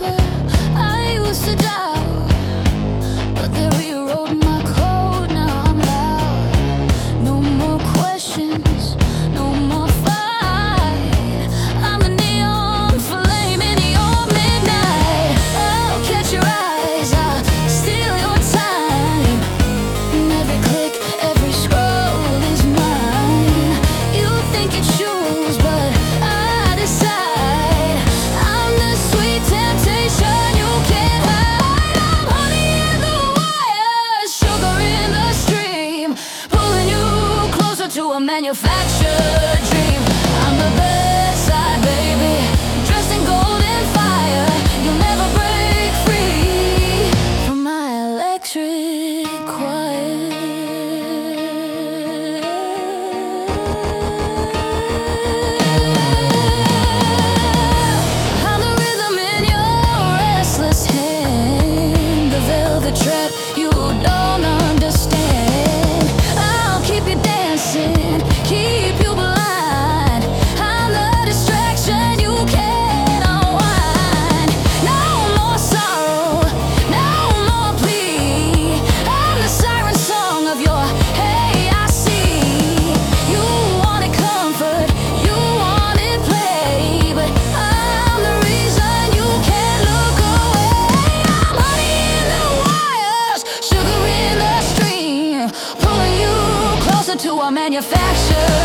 deeper. I used to doubt, but they rewrote my code. Now I'm loud. No more questions, no more fight. I'm a neon flame in your midnight. I'll catch your eyes, I'll steal your time. And every click, every scroll is mine. You think it's yours, but I decide. I'm the sweet temptation you can't hide. I'm honey in the wire, sugar in the stream, pulling you closer to a manufactured dream. I'm the bad side, baby, dressed in golden fire. You'll never break free from my electric choir. I'm the rhythm in your restless hand, the velvet trap you don't understand. I'll keep you dancing, keep you blind. I'm the distraction you can't unwind. No more sorrow, no more plea. I'm the siren song of your hey, I see. You wanted comfort, you wanted play, but I'm the reason you can't look away. I'm honey in the wires, sugar in the stream, pulling you closer to a manufactured